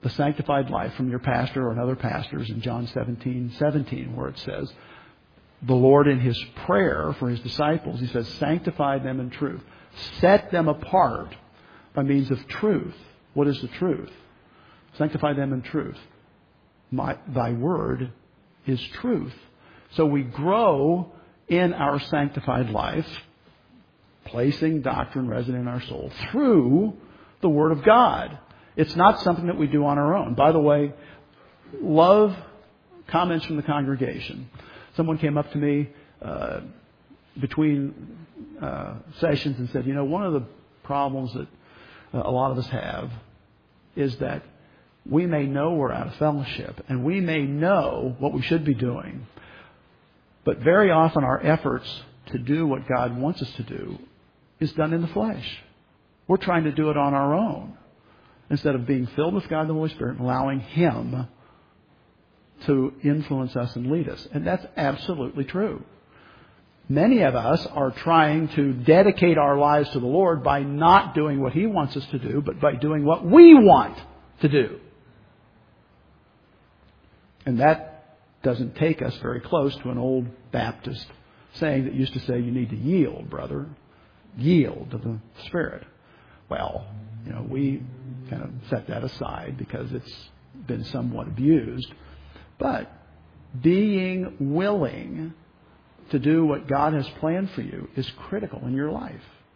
the sanctified life from your pastor or another pastors in John seventeen seventeen, where it says, the Lord in His prayer for His disciples, He says, sanctify them in truth. Set them apart by means of truth. What is the truth? Sanctify them in truth. My, thy word is truth. So we grow in our sanctified life, placing doctrine resident in our soul through the Word of God. It's not something that we do on our own. By the way, love comments from the congregation. Someone came up to me uh, between uh, sessions and said, you know, one of the problems that uh, a lot of us have is that we may know we're out of fellowship and we may know what we should be doing, but very often our efforts to do what God wants us to do is done in the flesh. We're trying to do it on our own instead of being filled with God the Holy Spirit and allowing Him to influence us and lead us. And that's absolutely true. Many of us are trying to dedicate our lives to the Lord by not doing what He wants us to do, but by doing what we want to do. And that doesn't take us very close to an old Baptist saying that used to say, you need to yield, brother. Yield to the Spirit. Well, you know, we kind of set that aside because it's been somewhat abused. But being willing to do what God has planned for you is critical in your life.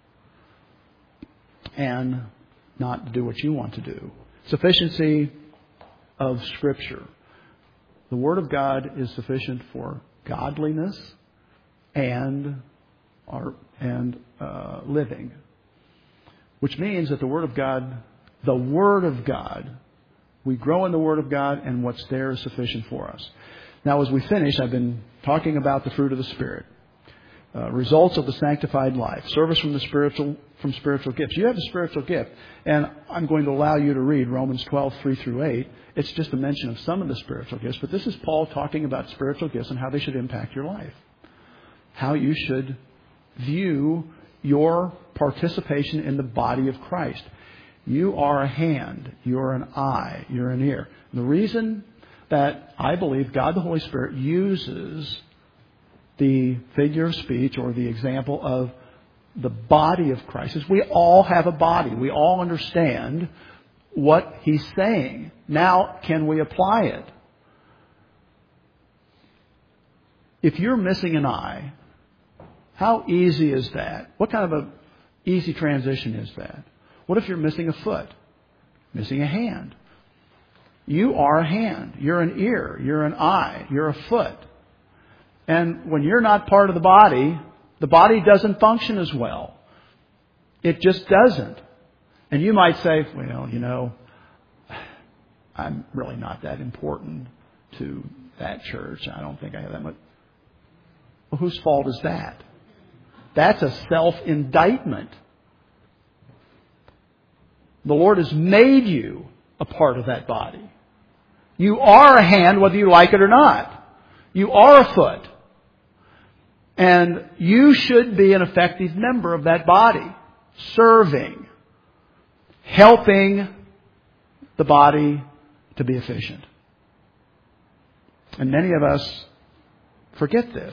And not to do what you want to do. Sufficiency of Scripture. The Word of God is sufficient for godliness and our, and uh, living. Which means that the Word of God, the Word of God, we grow in the Word of God, and what's there is sufficient for us. Now, as we finish, I've been talking about the fruit of the Spirit. Uh, results of the sanctified life. Service from the spiritual from spiritual gifts. You have a spiritual gift. And I'm going to allow you to read Romans twelve, three through eight. It's just a mention of some of the spiritual gifts. But this is Paul talking about spiritual gifts and how they should impact your life. How you should view your participation in the body of Christ. You are a hand. You're an eye. You're an ear. And the reason that I believe God the Holy Spirit uses the figure of speech or the example of the body of Christ is we all have a body. We all understand what He's saying. Now, can we apply it? If you're missing an eye, how easy is that? What kind of a easy transition is that? What if you're missing a foot? Missing a hand? You are a hand. You're an ear. You're an eye. You're a foot. And when you're not part of the body, the body doesn't function as well. It just doesn't. And you might say, well, you know, I'm really not that important to that church. I don't think I have that much. Well, whose fault is that? That's a self-indictment. The Lord has made you a part of that body. You are a hand whether you like it or not. You are a foot. And you should be an effective member of that body. Serving. Helping the body to be efficient. And many of us forget this.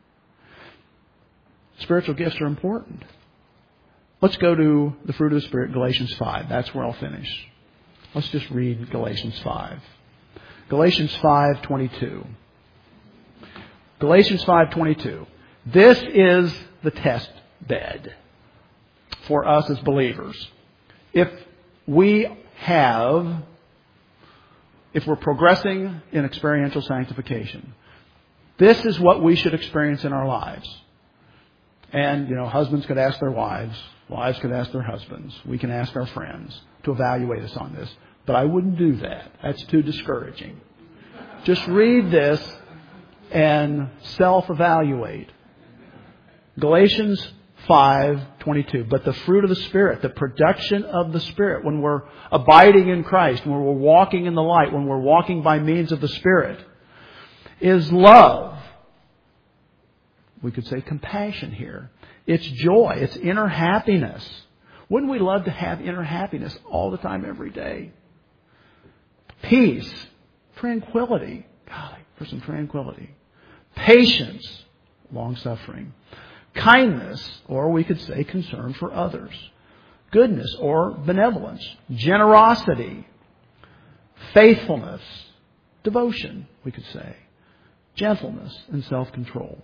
Spiritual gifts are important. Let's go to the fruit of the Spirit, Galatians five. That's where I'll finish. Let's just read Galatians five. Galatians five twenty-two. Galatians five twenty-two. This is the test bed for us as believers. If we have, if we're progressing in experiential sanctification, this is what we should experience in our lives. And, you know, husbands could ask their wives. Wives could ask their husbands. We can ask our friends to evaluate us on this. But I wouldn't do that. That's too discouraging. Just read this and self-evaluate. Galatians five twenty-two. But the fruit of the Spirit, the production of the Spirit, when we're abiding in Christ, when we're walking in the light, when we're walking by means of the Spirit, is love. We could say compassion here. It's joy. It's inner happiness. Wouldn't we love to have inner happiness all the time, every day? peace, tranquility. Golly, for some tranquility. Patience, long-suffering. Kindness, or we could say concern for others. Goodness or benevolence. Generosity. Faithfulness. Devotion, we could say. Gentleness and self-control.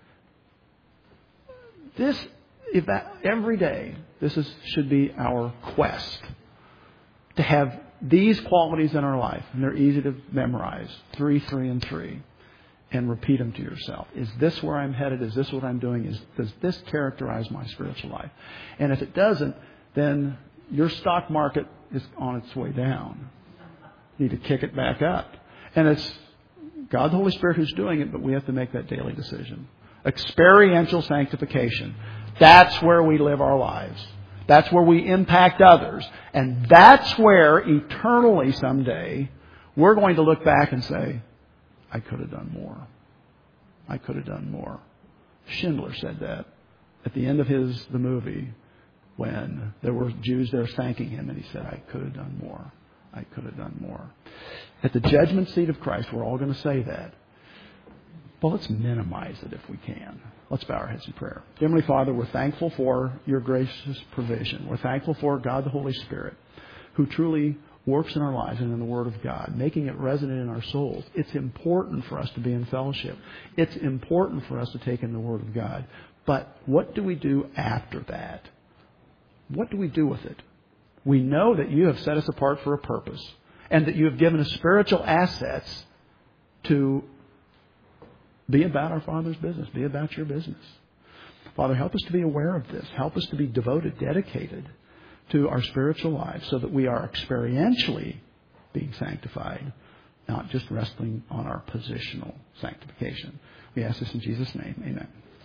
This, if that, every day, this is, should be our quest. To have these qualities in our life. And they're easy to memorize. Three, three, and three. And repeat them to yourself. Is this where I'm headed? Is this what I'm doing? Is, does this characterize my spiritual life? And if it doesn't, then your stock market is on its way down. You need to kick it back up. And it's God the Holy Spirit who's doing it, but we have to make that daily decision. Experiential sanctification. That's where we live our lives. That's where we impact others. And that's where eternally someday we're going to look back and say, I could have done more. I could have done more. Schindler said that at the end of his the movie when there were Jews there thanking him, and he said, I could have done more. I could have done more. At the judgment seat of Christ, we're all going to say that. But let's minimize it if we can. Let's bow our heads in prayer. Heavenly Father, we're thankful for your gracious provision. We're thankful for God the Holy Spirit, who truly works in our lives and in the Word of God, making it resonant in our souls. It's important for us to be in fellowship. It's important for us to take in the Word of God. But what do we do after that? What do we do with it? We know that you have set us apart for a purpose and that you have given us spiritual assets to be about our Father's business, be about your business. Father, help us to be aware of this. Help us to be devoted, dedicated to our spiritual lives so that we are experientially being sanctified, not just resting on our positional sanctification. We ask this in Jesus' name. Amen.